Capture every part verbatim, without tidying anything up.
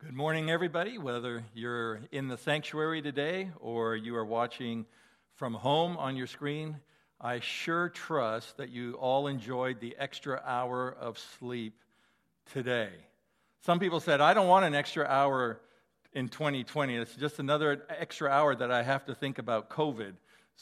Good morning, everybody, whether you're in the sanctuary today or you are watching from home on your screen. I sure trust that you all enjoyed the extra hour of sleep today. Some people said, I don't want an extra hour in twenty twenty. It's just another extra hour that I have to think about COVID.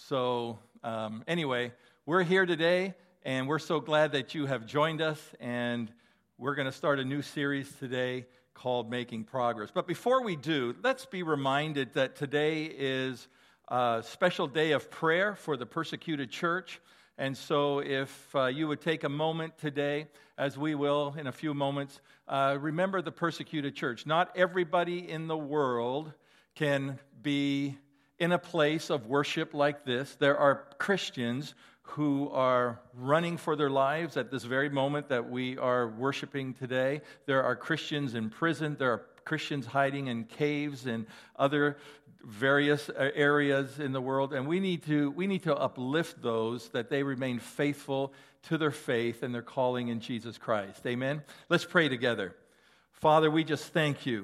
So um, anyway, we're here today, and we're so glad that you have joined us, and we're going to start a new series today called Making Progress. But before we do, let's be reminded that today is a special day of prayer for the persecuted church. And so if uh, you would take a moment today, as we will in a few moments, uh, remember the persecuted church. Not everybody in the world can be in a place of worship like this. There are Christians who are running for their lives at this very moment that we are worshiping today. There are Christians in prison. There are Christians hiding in caves and other various areas in the world. And we need to we need to uplift those that they remain faithful to their faith and their calling in Jesus Christ. Amen? Let's pray together. Father, we just thank you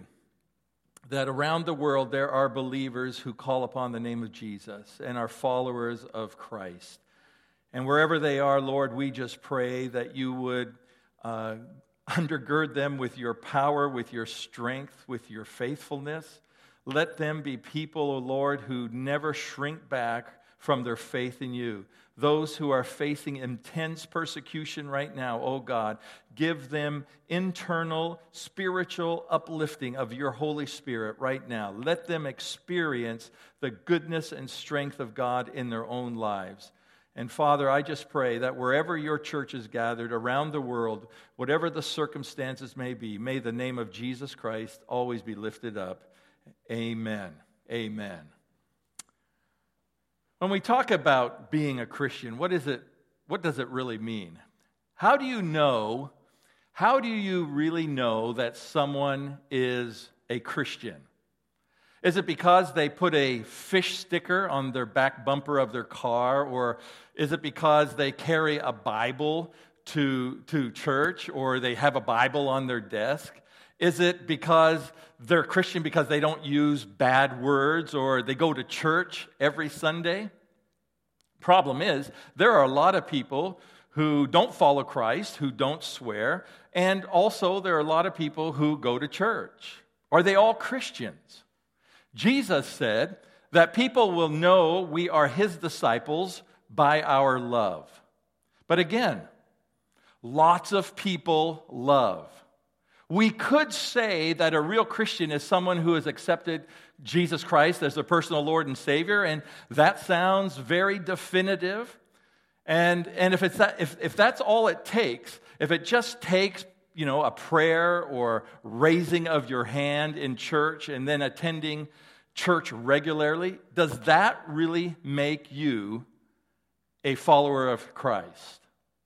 that around the world there are believers who call upon the name of Jesus and are followers of Christ. And wherever they are, Lord, we just pray that you would uh, undergird them with your power, with your strength, with your faithfulness. Let them be people, O Lord, who never shrink back from their faith in you. Those who are facing intense persecution right now, O God, give them internal spiritual uplifting of your Holy Spirit right now. Let them experience the goodness and strength of God in their own lives. And Father, I just pray that wherever your church is gathered around the world, whatever the circumstances may be, may the name of Jesus Christ always be lifted up. Amen. Amen. When we talk about being a Christian, what is it? What does it really mean? How do you know, how do you really know that someone is a Christian? Is it because they put a fish sticker on their back bumper of their car? Or is it because they carry a Bible to, to church, or they have a Bible on their desk? Is it because they're Christian because they don't use bad words, or they go to church every Sunday? Problem is, there are a lot of people who don't follow Christ, who don't swear, and also there are a lot of people who go to church. Are they all Christians? Jesus said that people will know we are his disciples by our love. But again, lots of people love. We could say that a real Christian is someone who has accepted Jesus Christ as their personal Lord and Savior, and that sounds very definitive. And, and if, it's that, if, if that's all it takes, if it just takes you know, a prayer or raising of your hand in church and then attending church regularly, does that really make you a follower of Christ?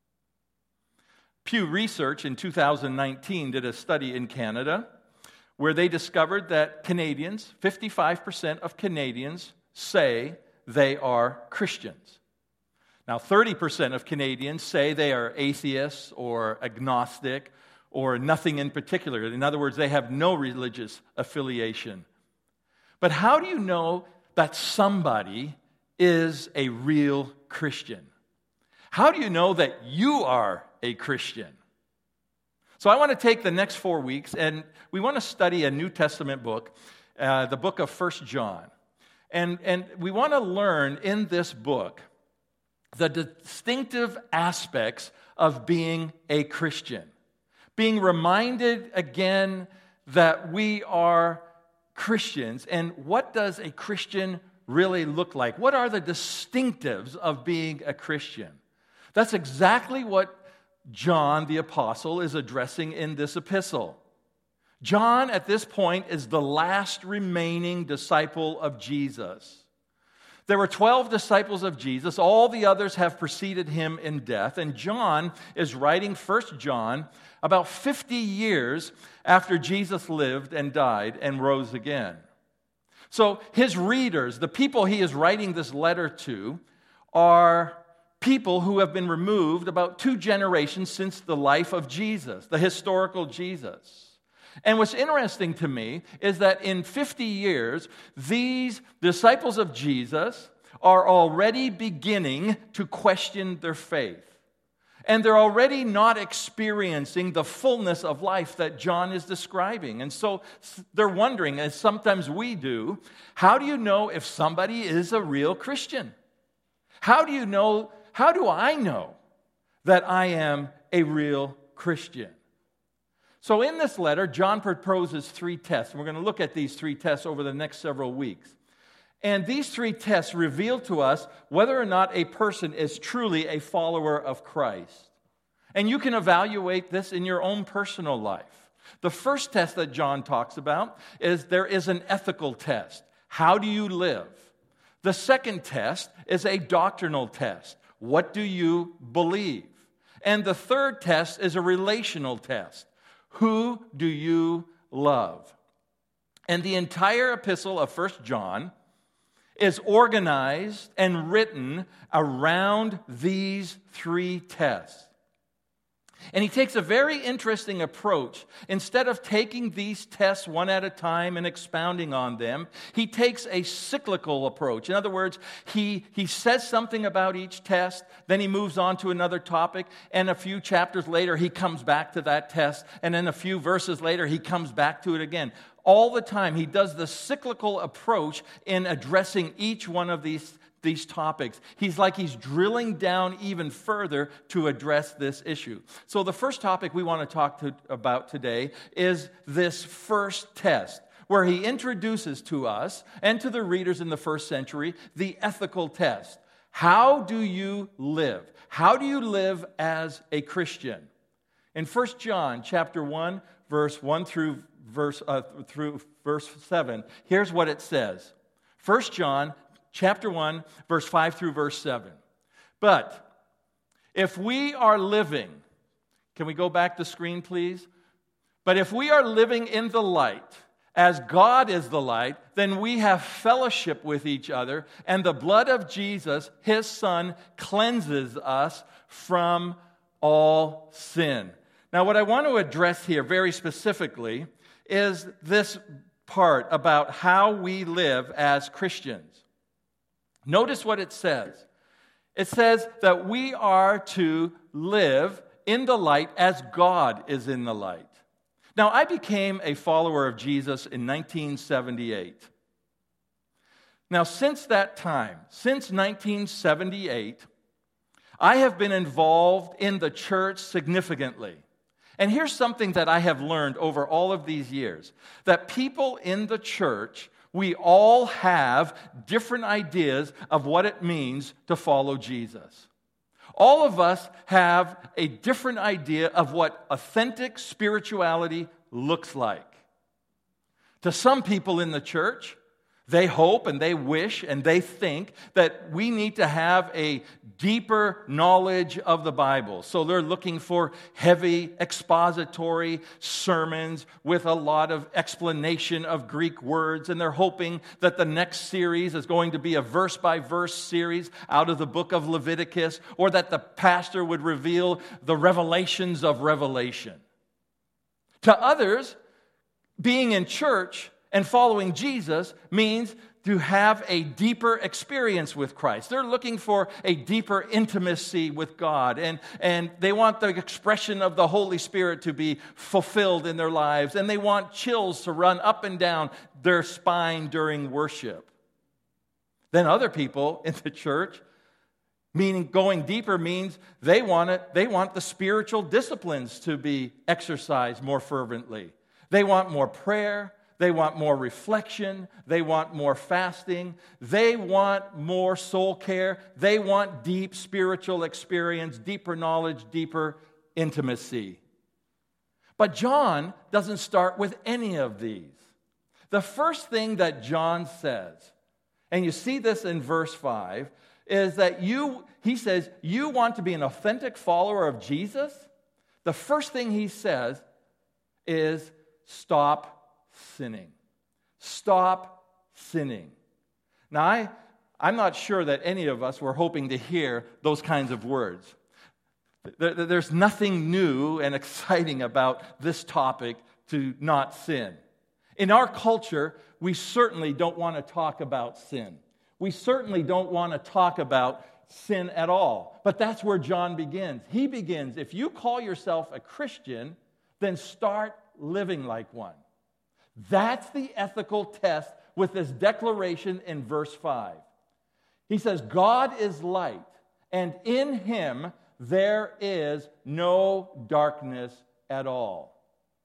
Pew Research in two thousand nineteen did a study in Canada where they discovered that Canadians, fifty-five percent of Canadians say they are Christians. Now, thirty percent of Canadians say they are atheists or agnostic or nothing in particular. In other words, they have no religious affiliation. But how do you know that somebody is a real Christian? How do you know that you are a Christian? So I want to take the next four weeks, and we want to study a New Testament book, uh, the book of First John. And, and we want to learn in this book the distinctive aspects of being a Christian. Being reminded again that we are Christians, and what does a Christian really look like? What are the distinctives of being a Christian? That's exactly what John the Apostle is addressing in this epistle. John, at this point, is the last remaining disciple of Jesus. There were twelve disciples of Jesus. All the others have preceded him in death. And John is writing First John about fifty years after Jesus lived and died and rose again. So his readers, the people he is writing this letter to, are people who have been removed about two generations since the life of Jesus, the historical Jesus. And what's interesting to me is that in fifty years, these disciples of Jesus are already beginning to question their faith. And they're already not experiencing the fullness of life that John is describing. And so they're wondering, as sometimes we do, how do you know if somebody is a real Christian? How do you know, how do I know that I am a real Christian? So in this letter, John proposes three tests. And we're going to look at these three tests over the next several weeks. And these three tests reveal to us whether or not a person is truly a follower of Christ. And you can evaluate this in your own personal life. The first test that John talks about is there is an ethical test. How do you live? The second test is a doctrinal test. What do you believe? And the third test is a relational test. Who do you love? And the entire epistle of First John is organized and written around these three tests. And he takes a very interesting approach. Instead of taking these tests one at a time and expounding on them, he takes a cyclical approach. In other words, he, he says something about each test, then he moves on to another topic, and a few chapters later he comes back to that test, and then a few verses later he comes back to it again. All the time he does the cyclical approach in addressing each one of these these topics. He's like he's drilling down even further to address this issue. So the first topic we want to talk to, about today is this first test, where he introduces to us and to the readers in the first century the ethical test. How do you live? How do you live as a Christian? In First John chapter one, verse one through verse uh, through verse seven, here's what it says. First John chapter one, verse five through verse seven. But if we are living, can we go back to screen, please? But if we are living in the light, as God is the light, then we have fellowship with each other, and the blood of Jesus, his Son, cleanses us from all sin. Now, what I want to address here very specifically is this part about how we live as Christians. Notice what it says. It says that we are to live in the light as God is in the light. Now, I became a follower of Jesus in nineteen seventy-eight. Now, since that time, since nineteen seventy-eight, I have been involved in the church significantly. And here's something that I have learned over all of these years, that people in the church, we all have different ideas of what it means to follow Jesus. All of us have a different idea of what authentic spirituality looks like. To some people in the church, they hope and they wish and they think that we need to have a deeper knowledge of the Bible. So they're looking for heavy expository sermons with a lot of explanation of Greek words. And they're hoping that the next series is going to be a verse-by-verse series out of the book of Leviticus, or that the pastor would reveal the revelations of Revelation. To others, being in church and following Jesus means to have a deeper experience with Christ. They're looking for a deeper intimacy with God, and, and they want the expression of the Holy Spirit to be fulfilled in their lives, and they want chills to run up and down their spine during worship. Then other people in the church, meaning going deeper, means they want it, they want the spiritual disciplines to be exercised more fervently. They want more prayer. They want more reflection. They want more fasting. They want more soul care. They want deep spiritual experience, deeper knowledge, deeper intimacy. But John doesn't start with any of these. The first thing that John says, and you see this in verse five, is that you, he says, you want to be an authentic follower of Jesus? The first thing he says is stop sinning. Stop sinning. Now, I, I'm not sure that any of us were hoping to hear those kinds of words. There, there's nothing new and exciting about this topic to not sin. In our culture, we certainly don't want to talk about sin. We certainly don't want to talk about sin at all. But that's where John begins. He begins, if you call yourself a Christian, then start living like one. That's the ethical test with this declaration in verse five. He says, God is light, and in him there is no darkness at all.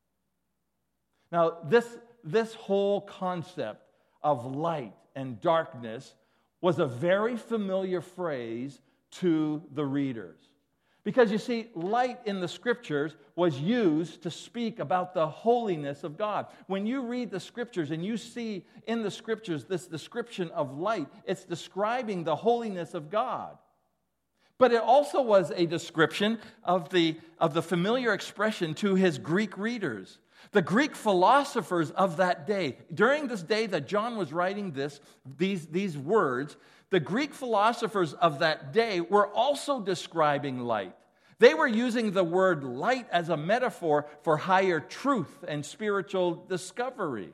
Now, this, this whole concept of light and darkness was a very familiar phrase to the readers. Because you see, light in the Scriptures was used to speak about the holiness of God. When you read the Scriptures and you see in the Scriptures this description of light, it's describing the holiness of God. But it also was a description of the, of the familiar expression to his Greek readers. The Greek philosophers of that day, during this day that John was writing this, these, these words, the Greek philosophers of that day were also describing light. They were using the word light as a metaphor for higher truth and spiritual discovery.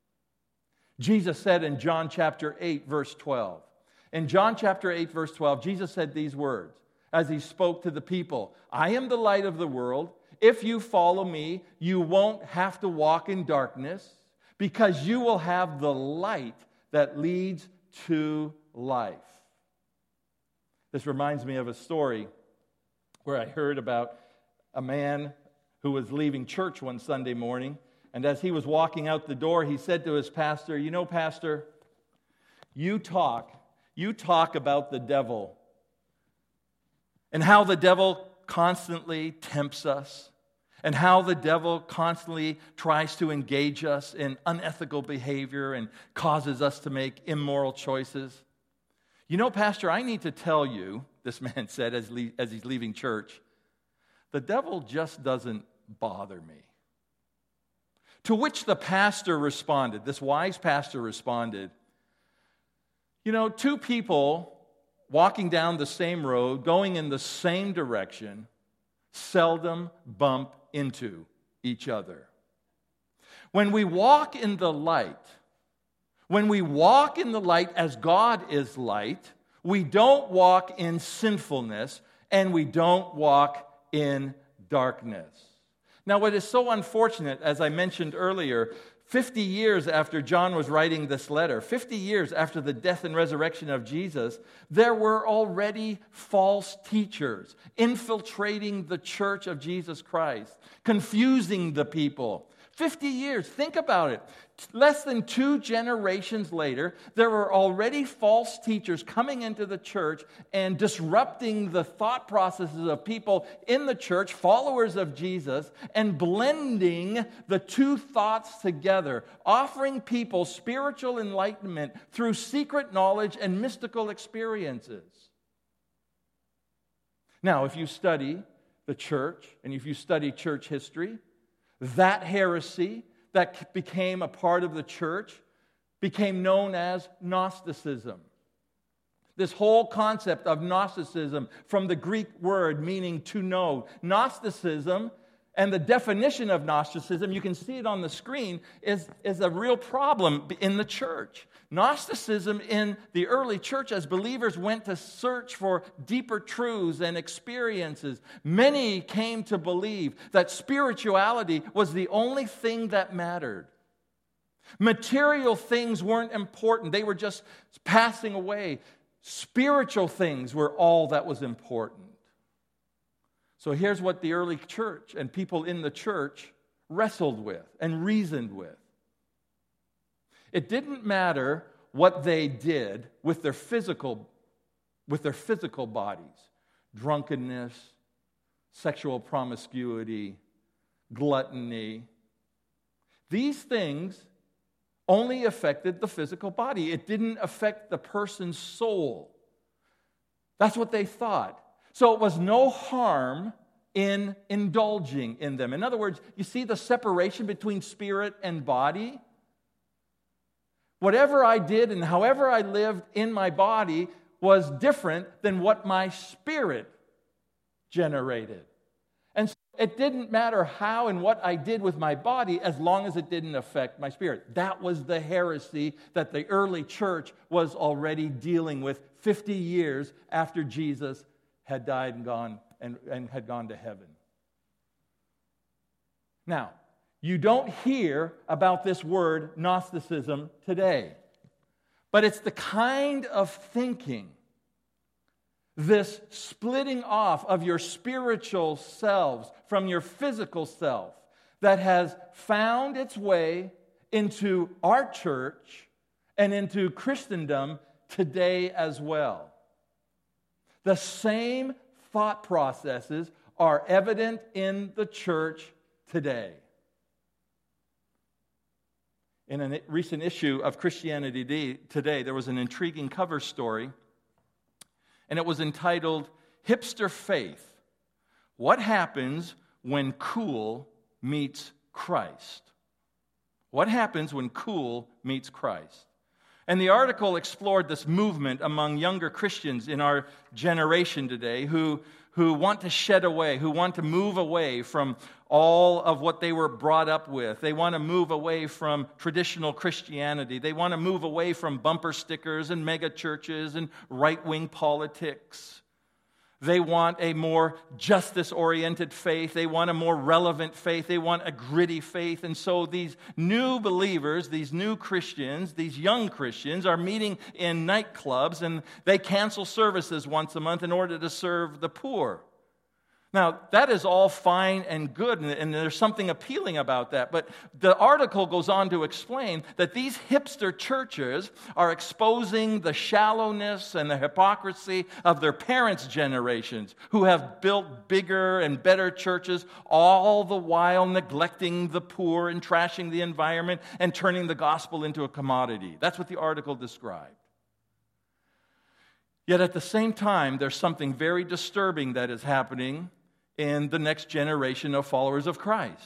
Jesus said in John chapter eight, verse twelve. In John chapter eight, verse twelve, Jesus said these words as he spoke to the people. I am the light of the world. If you follow me, you won't have to walk in darkness because you will have the light that leads to life. This reminds me of a story where I heard about a man who was leaving church one Sunday morning, and as he was walking out the door, he said to his pastor, you know, Pastor, you talk, you talk about the devil and how the devil constantly tempts us and how the devil constantly tries to engage us in unethical behavior and causes us to make immoral choices. You know, Pastor, I need to tell you, this man said as, le- as he's leaving church, the devil just doesn't bother me. To which the pastor responded, this wise pastor responded, you know, two people walking down the same road, going in the same direction, seldom bump into each other. When we walk in the light, when we walk in the light as God is light, we don't walk in sinfulness and we don't walk in darkness. Now, what is so unfortunate, as I mentioned earlier, fifty years after John was writing this letter, fifty years after the death and resurrection of Jesus, there were already false teachers infiltrating the church of Jesus Christ, confusing the people. fifty years, think about it. Less than two generations later, there were already false teachers coming into the church and disrupting the thought processes of people in the church, followers of Jesus, and blending the two thoughts together, offering people spiritual enlightenment through secret knowledge and mystical experiences. Now, if you study the church, and if you study church history, that heresy that became a part of the church became known as Gnosticism. This whole concept of Gnosticism, from the Greek word meaning to know, Gnosticism and the definition of Gnosticism, you can see it on the screen, is, is a real problem in the church. Gnosticism in the early church, as believers went to search for deeper truths and experiences, many came to believe that spirituality was the only thing that mattered. Material things weren't important. They were just passing away. Spiritual things were all that was important. So here's what the early church and people in the church wrestled with and reasoned with. It didn't matter what they did with their physical, with their physical bodies. Drunkenness, sexual promiscuity, gluttony. These things only affected the physical body. It didn't affect the person's soul. That's what they thought. So it was no harm in indulging in them. In other words, you see the separation between spirit and body? Whatever I did and however I lived in my body was different than what my spirit generated. And so it didn't matter how and what I did with my body as long as it didn't affect my spirit. That was the heresy that the early church was already dealing with fifty years after Jesus had died and gone and, and had gone to heaven. Now, you don't hear about this word Gnosticism today, but it's the kind of thinking, this splitting off of your spiritual selves from your physical self, that has found its way into our church and into Christendom today as well. The same thought processes are evident in the church today. In a recent issue of Christianity Today, there was an intriguing cover story, and it was entitled, Hipster Faith: What Happens When Cool Meets Christ? What happens when cool meets Christ? And the article explored this movement among younger Christians in our generation today who, who want to shed away, who want to move away from all of what they were brought up with. They want to move away from traditional Christianity. They want to move away from bumper stickers and mega churches and right-wing politics. They want a more justice-oriented faith. They want a more relevant faith. They want a gritty faith. And so these new believers, these new Christians, these young Christians are meeting in nightclubs, and they cancel services once a month in order to serve the poor. Now, that is all fine and good, and there's something appealing about that. But the article goes on to explain that these hipster churches are exposing the shallowness and the hypocrisy of their parents' generations, who have built bigger and better churches, all the while neglecting the poor and trashing the environment and turning the gospel into a commodity. That's what the article described. Yet at the same time, there's something very disturbing that is happening in the next generation of followers of Christ.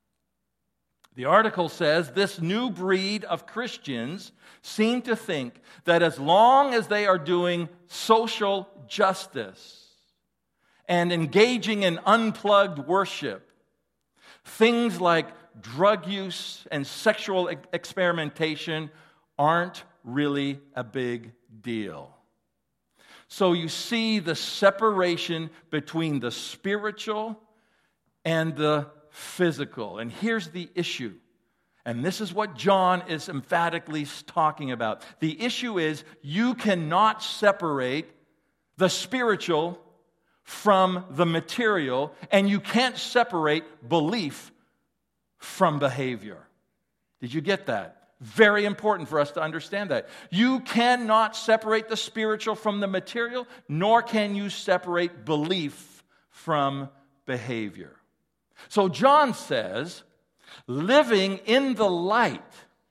The article says this new breed of Christians seem to think that as long as they are doing social justice and engaging in unplugged worship, things like drug use and sexual experimentation aren't really a big deal. So you see the separation between the spiritual and the physical. And here's the issue. And this is what John is emphatically talking about. The issue is you cannot separate the spiritual from the material, and you can't separate belief from behavior. Did you get that? Very important for us to understand that. You cannot separate the spiritual from the material, nor can you separate belief from behavior. So John says, living in the light,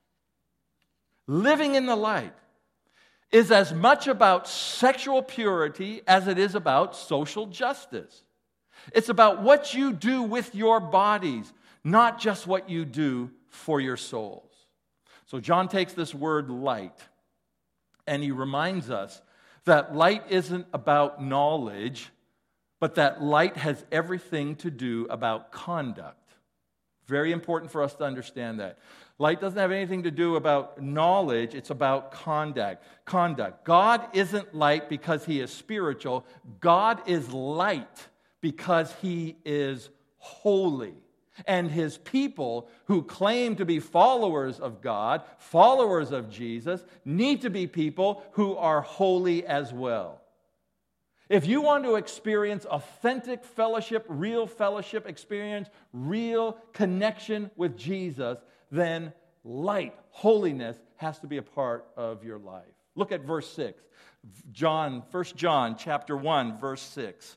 living in the light is as much about sexual purity as it is about social justice. It's about what you do with your bodies, not just what you do for your souls. So John takes this word light, and he reminds us that light isn't about knowledge, but that light has everything to do about conduct. Very important for us to understand that. Light doesn't have anything to do about knowledge, it's about conduct. Conduct. God isn't light because he is spiritual. God is light because he is holy. And his people who claim to be followers of God, followers of Jesus, need to be people who are holy as well. If you want to experience authentic fellowship, real fellowship, experience real connection with Jesus, then light, holiness, has to be a part of your life. Look at verse six. John, First John chapter one, verse six.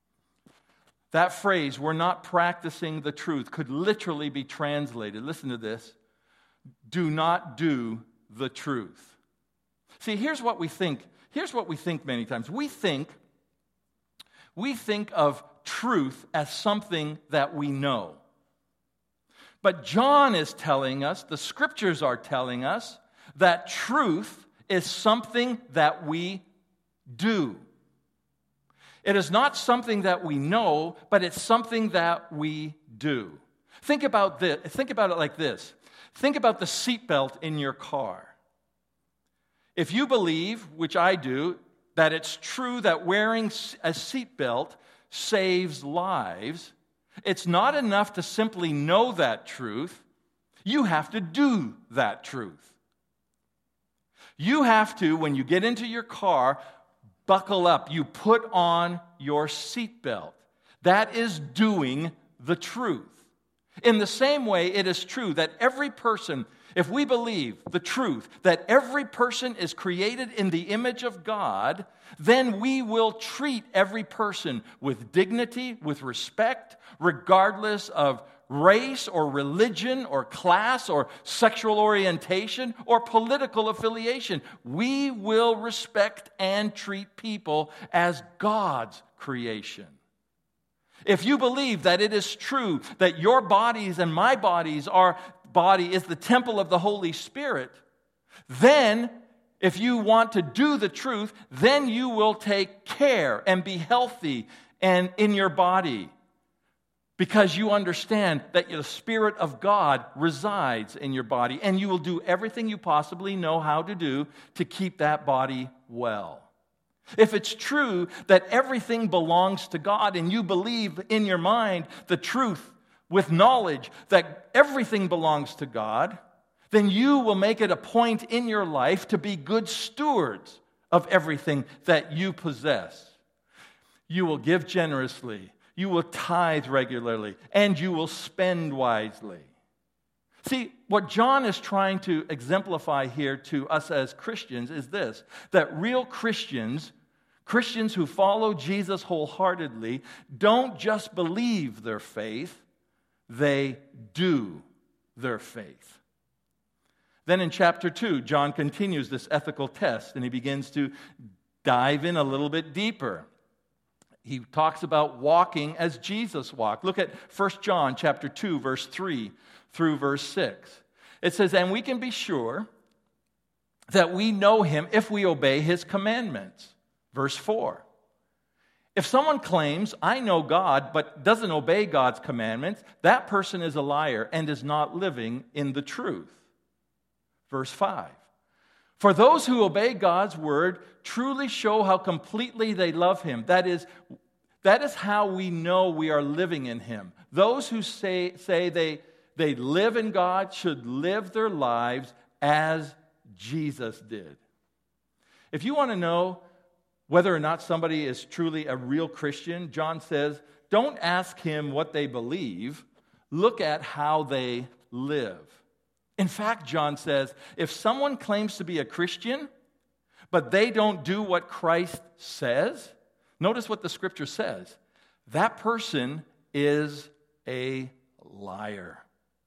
That phrase, we're not practicing the truth, could literally be translated. Listen to this. Do not do the truth. See, here's what we think. Here's what we think many times. We think, we think of truth as something that we know. But John is telling us, the scriptures are telling us, that truth is something that we do. It is not something that we know, but it's something that we do. Think about this. Think about it like this. Think about the seatbelt in your car. If you believe, which I do, that it's true that wearing a seatbelt saves lives, it's not enough to simply know that truth. You have to do that truth. You have to, when you get into your car, buckle up. You put on your seatbelt. That is doing the truth. In the same way, it is true that every person, if we believe the truth, that every person is created in the image of God, then we will treat every person with dignity, with respect, regardless of race or religion or class or sexual orientation or political affiliation. We will respect and treat people as God's creation. If you believe that it is true that your bodies and my bodies are body is the temple of the Holy Spirit, then if you want to do the truth, then you will take care and be healthy and in your body, because you understand that the Spirit of God resides in your body, and you will do everything you possibly know how to do to keep that body well. If it's true that everything belongs to God, and you believe in your mind the truth with knowledge that everything belongs to God, then you will make it a point in your life to be good stewards of everything that you possess. You will give generously, you will tithe regularly, and you will spend wisely. See, what John is trying to exemplify here to us as Christians is this, that real Christians, Christians who follow Jesus wholeheartedly, don't just believe their faith, they do their faith. Then in chapter two, John continues this ethical test, and he begins to dive in a little bit deeper. He talks about walking as Jesus walked. Look at First John chapter two, verse three through verse six. It says, "And we can be sure that we know him if we obey his commandments." Verse four. "If someone claims, 'I know God,' but doesn't obey God's commandments, that person is a liar and is not living in the truth." Verse five. "For those who obey God's word truly show how completely they love him. That is, that is how we know we are living in him. Those who say, say they, they live in God should live their lives as Jesus did." If you want to know whether or not somebody is truly a real Christian, John says, don't ask him what they believe. Look at how they live. In fact, John says, if someone claims to be a Christian, but they don't do what Christ says, notice what the scripture says. That person is a liar.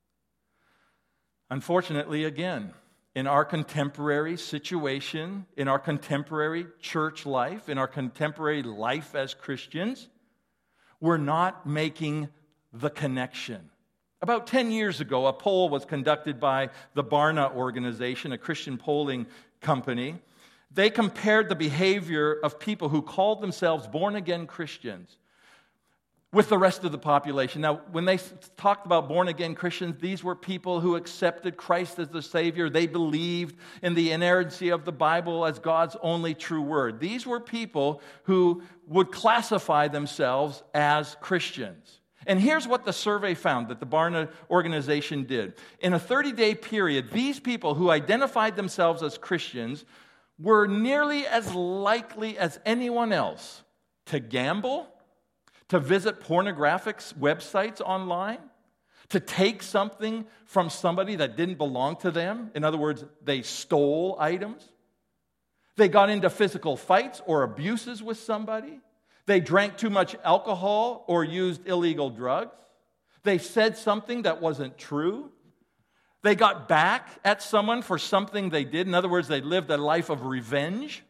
Unfortunately, again, in our contemporary situation, in our contemporary church life, in our contemporary life as Christians, we're not making the connection. About ten years ago, a poll was conducted by the Barna organization, a Christian polling company. They compared the behavior of people who called themselves born-again Christians with the rest of the population. Now, when they talked about born-again Christians, these were people who accepted Christ as the Savior. They believed in the inerrancy of the Bible as God's only true word. These were people who would classify themselves as Christians. And here's what the survey found that the Barna organization did. In a thirty-day period, these people who identified themselves as Christians were nearly as likely as anyone else to gamble, to visit pornographic websites online, to take something from somebody that didn't belong to them. In other words, they stole items. They got into physical fights or abuses with somebody. They drank too much alcohol or used illegal drugs. They said something that wasn't true. They got back at someone for something they did. In other words, they lived a life of revenge.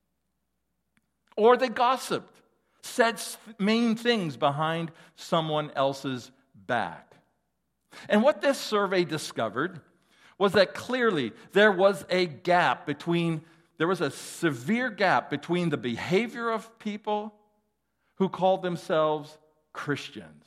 Or they gossiped, said mean things behind someone else's back. And what this survey discovered was that clearly there was a gap between, there was a severe gap between the behavior of people who called themselves Christians.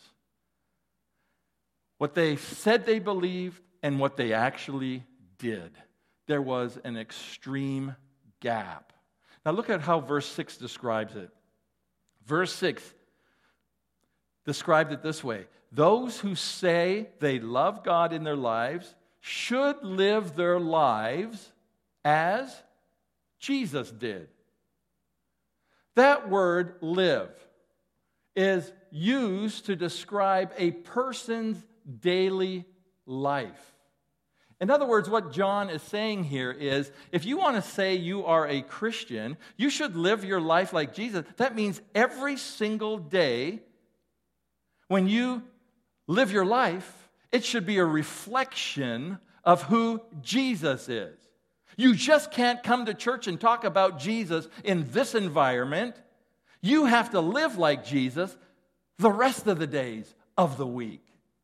What they said they believed and what they actually did. There was an extreme gap. Now look at how verse six describes it. Verse six described it this way. Those who say they love God in their lives should live their lives as Jesus did. That word live is used to describe a person's daily life. In other words, what John is saying here is, if you want to say you are a Christian, you should live your life like Jesus. That means every single day when you live your life, it should be a reflection of who Jesus is. You just can't come to church and talk about Jesus in this environment. You have to live like Jesus the rest of the days of the week.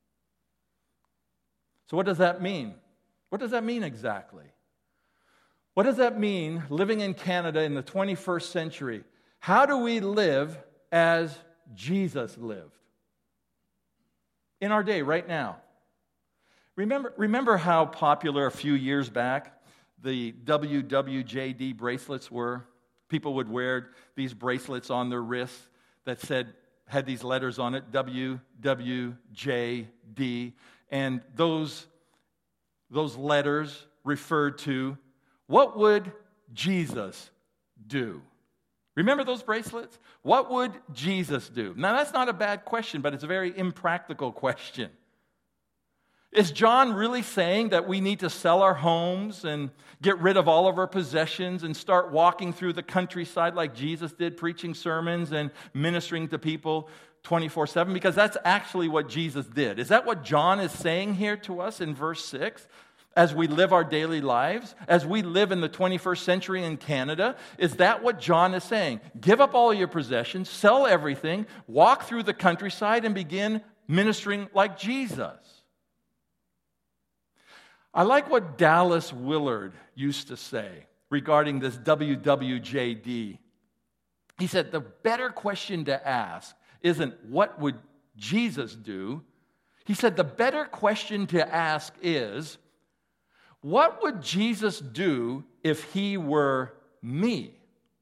So what does that mean? What does that mean exactly? What does that mean living in Canada in the twenty-first century? How do we live as Jesus lived? In our day, right now. Remember, remember how popular a few years back the W W J D bracelets were? People would wear these bracelets on their wrists that said, had these letters on it, W W J D. And those, those letters referred to, what would Jesus do? Remember those bracelets? What would Jesus do? Now, that's not a bad question, but it's a very impractical question. Is John really saying that we need to sell our homes and get rid of all of our possessions and start walking through the countryside like Jesus did, preaching sermons and ministering to people twenty-four seven? Because that's actually what Jesus did. Is that what John is saying here to us in verse six? As we live our daily lives, as we live in the twenty-first century in Canada, is that what John is saying? Give up all your possessions, sell everything, walk through the countryside and begin ministering like Jesus. I like what Dallas Willard used to say regarding this W W J D. He said, the better question to ask isn't what would Jesus do? He said, the better question to ask is, what would Jesus do if he were me?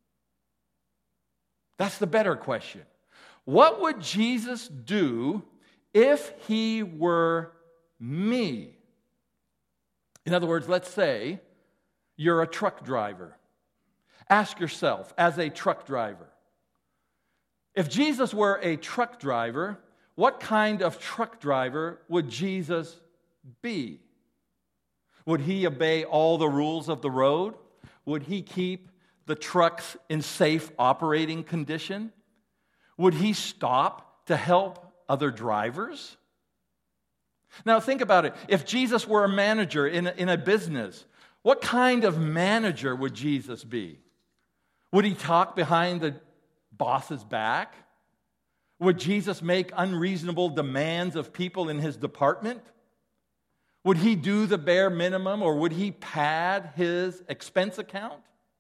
That's the better question. What would Jesus do if he were me? In other words, let's say you're a truck driver. Ask yourself, as a truck driver, if Jesus were a truck driver, what kind of truck driver would Jesus be? Would he obey all the rules of the road? Would he keep the trucks in safe operating condition? Would he stop to help other drivers? Now think about it. If Jesus were a manager in a, in a business, what kind of manager would Jesus be? Would he talk behind the boss's back? Would Jesus make unreasonable demands of people in his department? Would he do the bare minimum, or would he pad his expense account?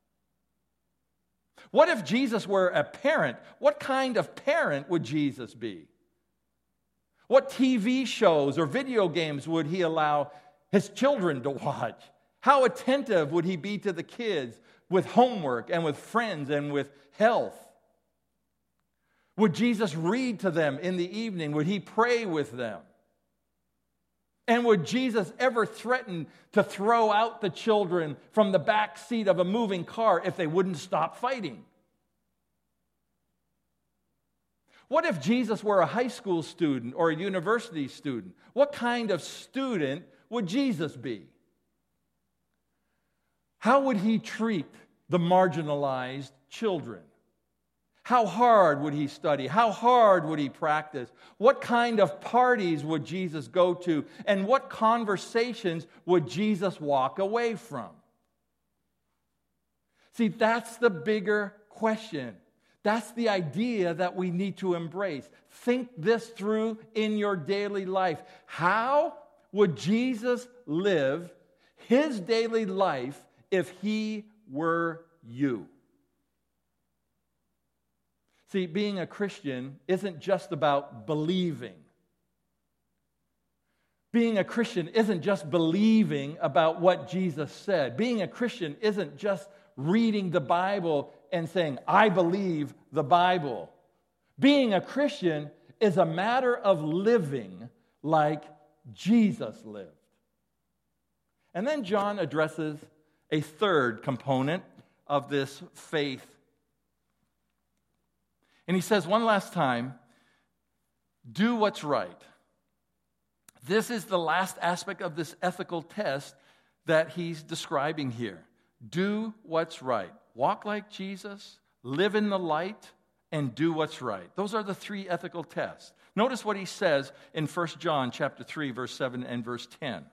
What if Jesus were a parent? What kind of parent would Jesus be? What T V shows or video games would he allow his children to watch? How attentive would he be to the kids with homework and with friends and with health? Would Jesus read to them in the evening? Would he pray with them? And would Jesus ever threaten to throw out the children from the back seat of a moving car if they wouldn't stop fighting? What if Jesus were a high school student or a university student? What kind of student would Jesus be? How would he treat the marginalized children? How hard would he study? How hard would he practice? What kind of parties would Jesus go to? And what conversations would Jesus walk away from? See, that's the bigger question. That's the idea that we need to embrace. Think this through in your daily life. How would Jesus live his daily life if he were you? See, being a Christian isn't just about believing. Being a Christian isn't just believing about what Jesus said. Being a Christian isn't just reading the Bible and saying, I believe the Bible. Being a Christian is a matter of living like Jesus lived. And then John addresses a third component of this faith. And he says one last time, do what's right. This is the last aspect of this ethical test that he's describing here. Do what's right. Walk like Jesus, live in the light, and do what's right. Those are the three ethical tests. Notice what he says in First John chapter three, verse seven and verse ten.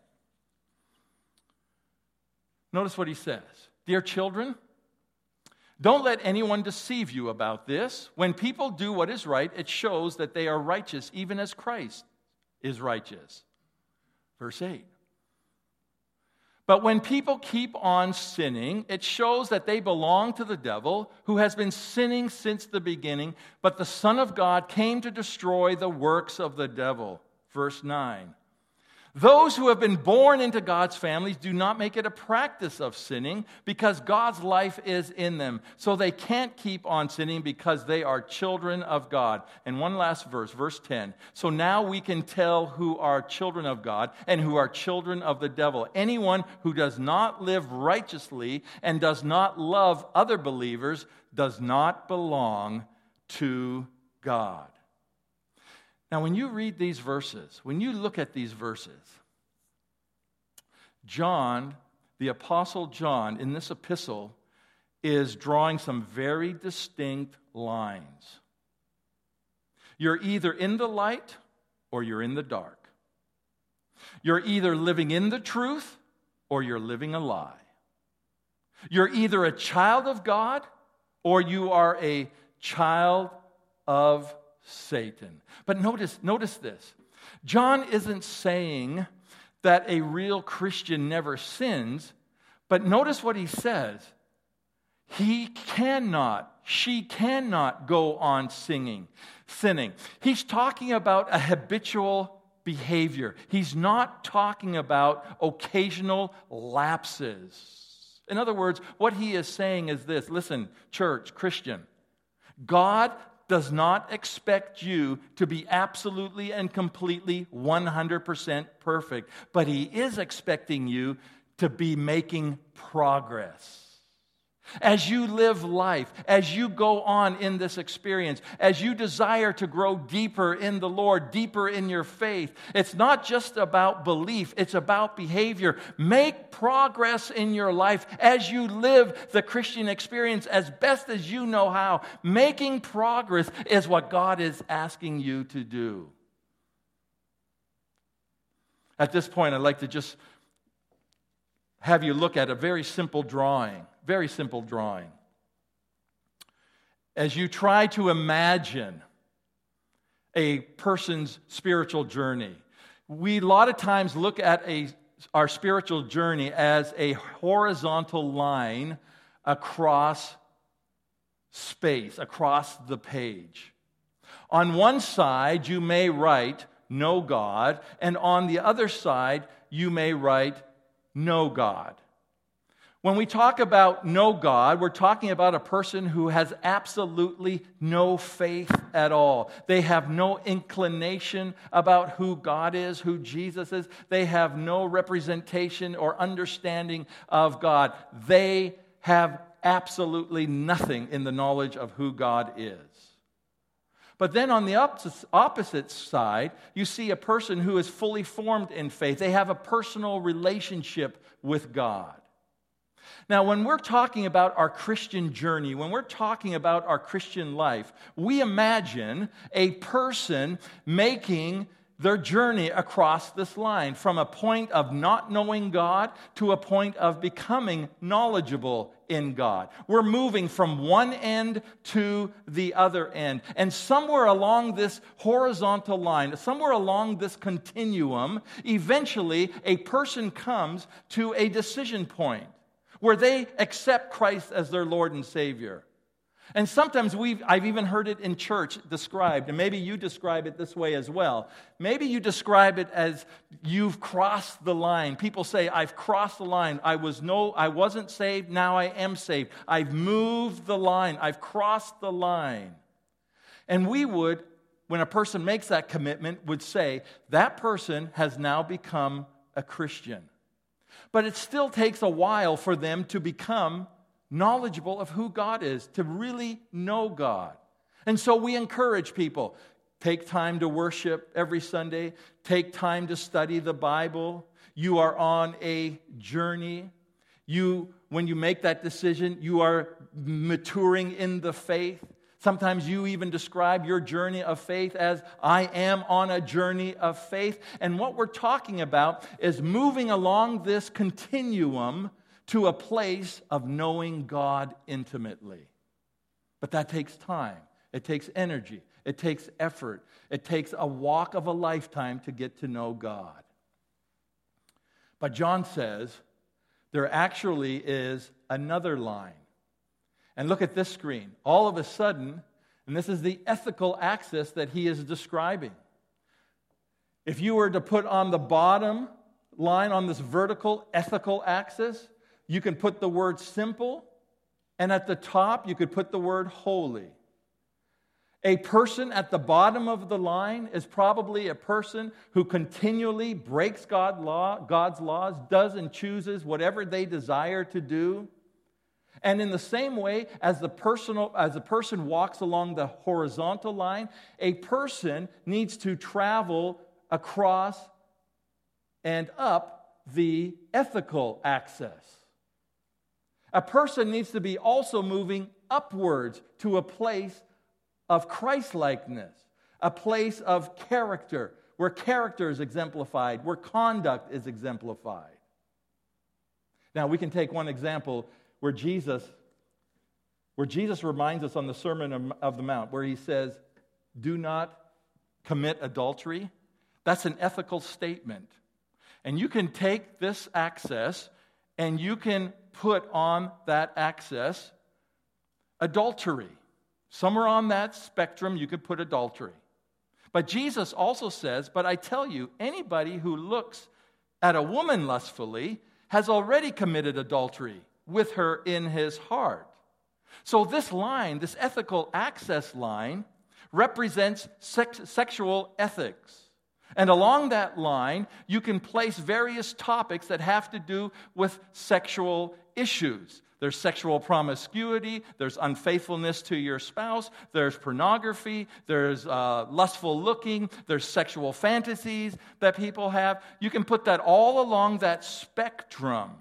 Notice what he says. Dear children, don't let anyone deceive you about this. When people do what is right, it shows that they are righteous, even as Christ is righteous. Verse eight. But when people keep on sinning, it shows that they belong to the devil, who has been sinning since the beginning. But the Son of God came to destroy the works of the devil. Verse nine. Those who have been born into God's families do not make it a practice of sinning because God's life is in them. So they can't keep on sinning because they are children of God. And one last verse, verse ten. So now we can tell who are children of God and who are children of the devil. Anyone who does not live righteously and does not love other believers does not belong to God. Now, when you read these verses, when you look at these verses, John, the Apostle John, in this epistle, is drawing some very distinct lines. You're either in the light or you're in the dark. You're either living in the truth or you're living a lie. You're either a child of God or you are a child of Satan. But notice, notice this. John isn't saying that a real Christian never sins, but notice what he says. He cannot, she cannot go on singing, sinning. He's talking about a habitual behavior. He's not talking about occasional lapses. In other words, what he is saying is this. Listen, church, Christian, God does not expect you to be absolutely and completely one hundred percent perfect, but He is expecting you to be making progress. As you live life, as you go on in this experience, as you desire to grow deeper in the Lord, deeper in your faith, it's not just about belief, it's about behavior. Make progress in your life as you live the Christian experience as best as you know how. Making progress is what God is asking you to do. At this point, I'd like to just have you look at a very simple drawing. Very simple drawing. As you try to imagine a person's spiritual journey, we a lot of times look at a, our spiritual journey as a horizontal line across space, across the page. On one side, you may write, "Know God," and on the other side, you may write, "Know God." When we talk about know God, we're talking about a person who has absolutely no faith at all. They have no inclination about who God is, who Jesus is. They have no representation or understanding of God. They have absolutely nothing in the knowledge of who God is. But then on the opposite side, you see a person who is fully formed in faith. They have a personal relationship with God. Now, when we're talking about our Christian journey, when we're talking about our Christian life, we imagine a person making their journey across this line from a point of not knowing God to a point of becoming knowledgeable in God. We're moving from one end to the other end. And somewhere along this horizontal line, somewhere along this continuum, eventually a person comes to a decision point where they accept Christ as their Lord and Savior. And sometimes we've, I've even heard it in church described, and maybe you describe it this way as well. Maybe you describe it as you've crossed the line. People say, I've crossed the line. I was no, I wasn't saved, now I am saved. I've moved the line. I've crossed the line. And we would, when a person makes that commitment, would say, that person has now become a Christian. But it still takes a while for them to become knowledgeable of who God is, to really know God. And so we encourage people, take time to worship every Sunday, take time to study the Bible. You are on a journey. You, when you make that decision, you are maturing in the faith. Sometimes you even describe your journey of faith as, I am on a journey of faith. And what we're talking about is moving along this continuum to a place of knowing God intimately. But that takes time. It takes energy. It takes effort. It takes a walk of a lifetime to get to know God. But John says there actually is another line. And look at this screen. All of a sudden, and this is the ethical axis that he is describing. If you were to put on the bottom line on this vertical ethical axis, you can put the word simple, and at the top you could put the word holy. A person at the bottom of the line is probably a person who continually breaks God law, God's laws, does and chooses whatever they desire to do. And in the same way as the personal, as a person walks along the horizontal line, a person needs to travel across and up the ethical axis. A person needs to be also moving upwards to a place of Christ-likeness, a place of character, where character is exemplified, where conduct is exemplified. Now, we can take one example where Jesus, where Jesus reminds us on the Sermon of the Mount, where he says, do not commit adultery. That's an ethical statement. And you can take this axis and you can put on that axis adultery. Somewhere on that spectrum, you could put adultery. But Jesus also says, but I tell you, anybody who looks at a woman lustfully has already committed adultery with her in his heart. So this line, this ethical access line, represents sex, sexual ethics. And along that line, you can place various topics that have to do with sexual issues. There's sexual promiscuity, there's unfaithfulness to your spouse, there's pornography, there's uh, lustful looking, there's sexual fantasies that people have. You can put that all along that spectrum.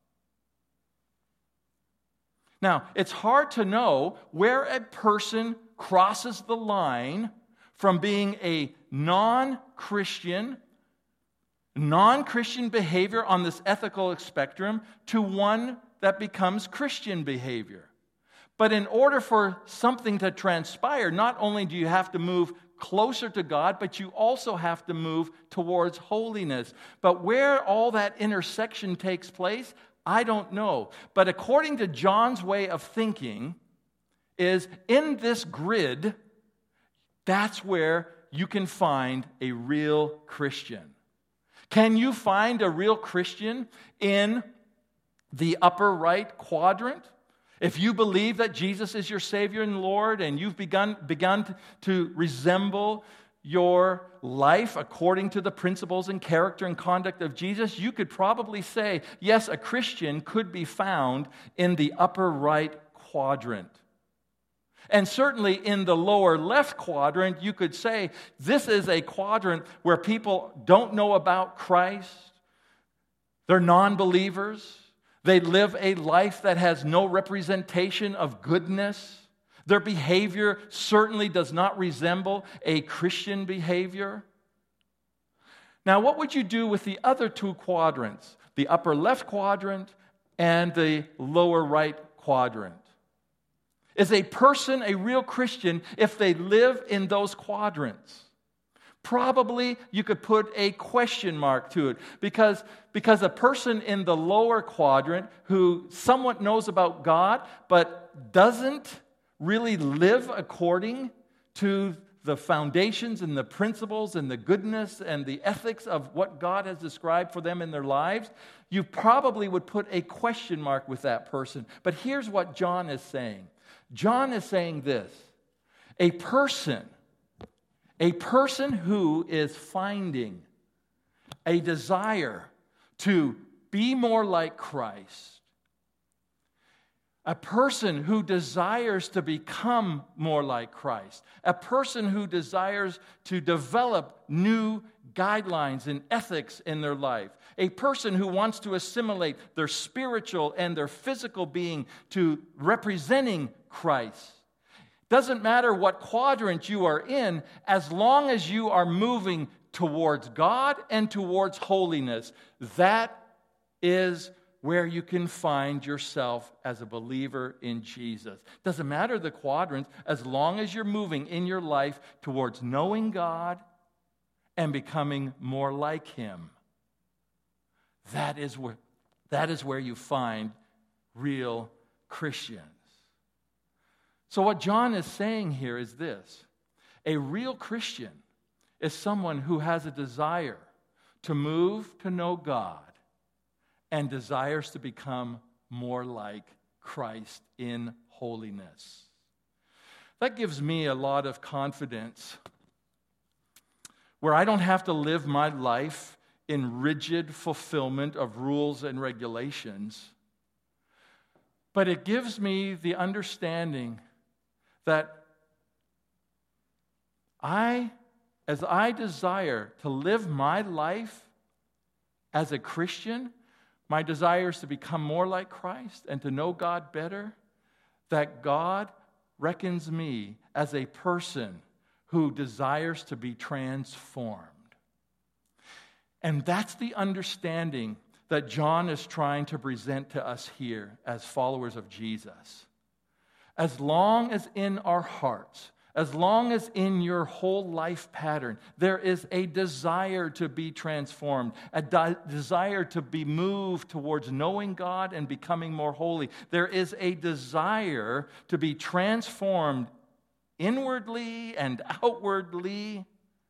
Now, it's hard to know where a person crosses the line from being a non-Christian, non-Christian behavior on this ethical spectrum to one that becomes Christian behavior. But in order for something to transpire, not only do you have to move closer to God, but you also have to move towards holiness. But where all that intersection takes place, I don't know. But according to John's way of thinking, is in this grid, that's where you can find a real Christian. Can you find a real Christian in the upper right quadrant? If you believe that Jesus is your Savior and Lord, and you've begun, begun to, to resemble your life according to the principles and character and conduct of Jesus, you could probably say, yes, a Christian could be found in the upper right quadrant. And certainly in the lower left quadrant, you could say, this is a quadrant where people don't know about Christ. They're non-believers. They live a life that has no representation of goodness. Their behavior certainly does not resemble a Christian behavior. Now, what would you do with the other two quadrants, the upper left quadrant and the lower right quadrant? Is a person a real Christian if they live in those quadrants? Probably you could put a question mark to it because, because a person in the lower quadrant who somewhat knows about God but doesn't really live according to the foundations and the principles and the goodness and the ethics of what God has described for them in their lives, you probably would put a question mark with that person. But here's what John is saying. John is saying this: a person, a person who is finding a desire to be more like Christ, a person who desires to become more like Christ, a person who desires to develop new guidelines and ethics in their life, a person who wants to assimilate their spiritual and their physical being to representing Christ. Doesn't matter what quadrant you are in, as long as you are moving towards God and towards holiness, that is where you can find yourself as a believer in Jesus. Doesn't matter the quadrants, as long as you're moving in your life towards knowing God and becoming more like Him. That is where, that is where you find real Christians. So what John is saying here is this: a real Christian is someone who has a desire to move to know God and desires to become more like Christ in holiness. That gives me a lot of confidence, where I don't have to live my life in rigid fulfillment of rules and regulations, but it gives me the understanding that I, as I desire to live my life as a Christian, my desire is to become more like Christ and to know God better, that God reckons me as a person who desires to be transformed. And that's the understanding that John is trying to present to us here as followers of Jesus. As long as in our hearts, as long as in your whole life pattern, there is a desire to be transformed, a de- desire to be moved towards knowing God and becoming more holy. There is a desire to be transformed inwardly and outwardly.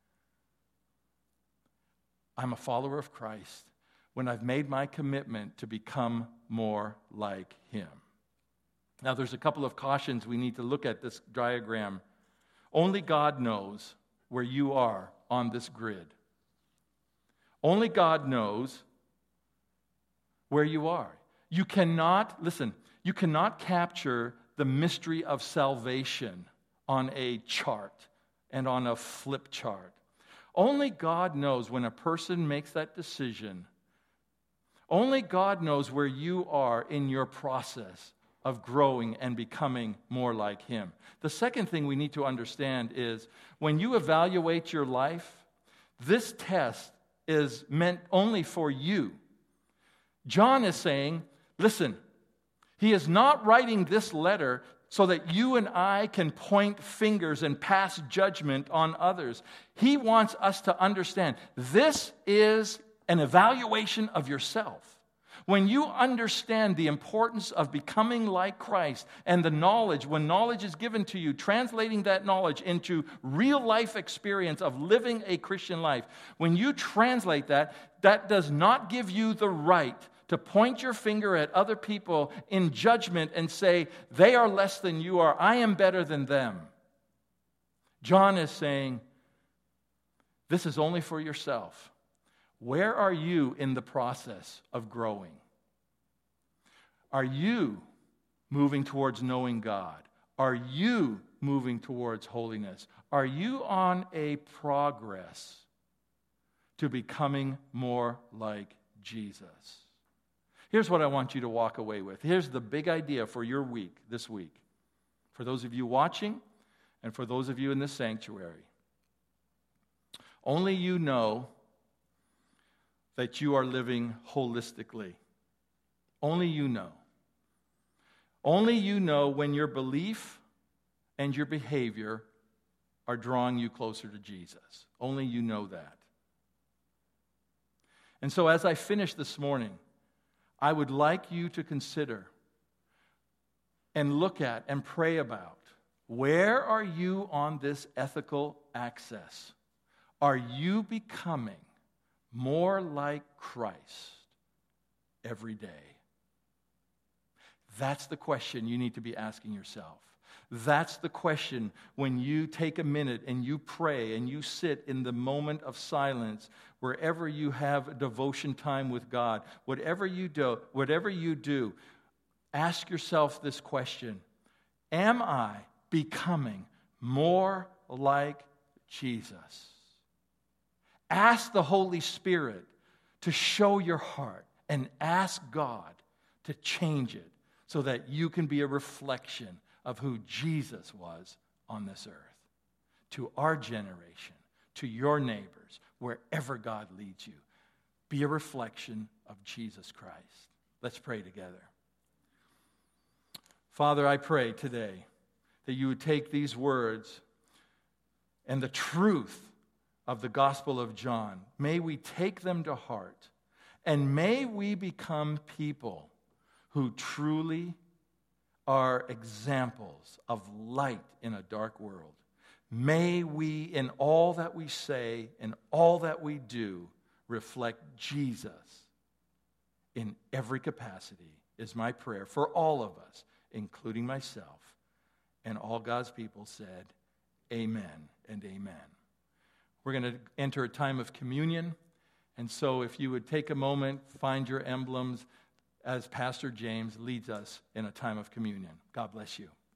I'm a follower of Christ when I've made my commitment to become more like Him. Now, there's a couple of cautions we need to look at this diagram. Only God knows where you are on this grid. Only God knows where you are. You cannot, listen, you cannot capture the mystery of salvation on a chart and on a flip chart. Only God knows when a person makes that decision. Only God knows where you are in your process of growing and becoming more like Him. The second thing we need to understand is when you evaluate your life, this test is meant only for you. John is saying, listen, he is not writing this letter so that you and I can point fingers and pass judgment on others. He wants us to understand this is an evaluation of yourself. When you understand the importance of becoming like Christ and the knowledge, when knowledge is given to you, translating that knowledge into real life experience of living a Christian life, when you translate that, that does not give you the right to point your finger at other people in judgment and say, they are less than you are, I am better than them. John is saying, this is only for yourself. Where are you in the process of growing? Are you moving towards knowing God? Are you moving towards holiness? Are you on a progress to becoming more like Jesus? Here's what I want you to walk away with. Here's the big idea for your week, this week. For those of you watching and for those of you in the sanctuary. Only you know that you are living holistically. Only you know. Only you know when your belief and your behavior are drawing you closer to Jesus. Only you know that. And so as I finish this morning, I would like you to consider and look at and pray about Where are you on this ethical axis? Are you becoming more like Christ every day? That's the question you need to be asking yourself. That's the question when you take a minute and you pray and you sit in the moment of silence, wherever you have a devotion time with God, whatever you do, whatever you do, ask yourself this question: am I becoming more like Jesus? Ask the Holy Spirit to show your heart and ask God to change it so that you can be a reflection of who Jesus was on this earth. To our generation, to your neighbors, wherever God leads you, be a reflection of Jesus Christ. Let's pray together. Father, I pray today that you would take these words and the truth of the Gospel of John. May we take them to heart, and may we become people who truly are examples of light in a dark world. May we, in all that we say and all that we do, reflect Jesus in every capacity, is my prayer for all of us, including myself. And all God's people said, amen and amen. We're going to enter a time of communion. And so if you would take a moment, find your emblems as Pastor James leads us in a time of communion. God bless you.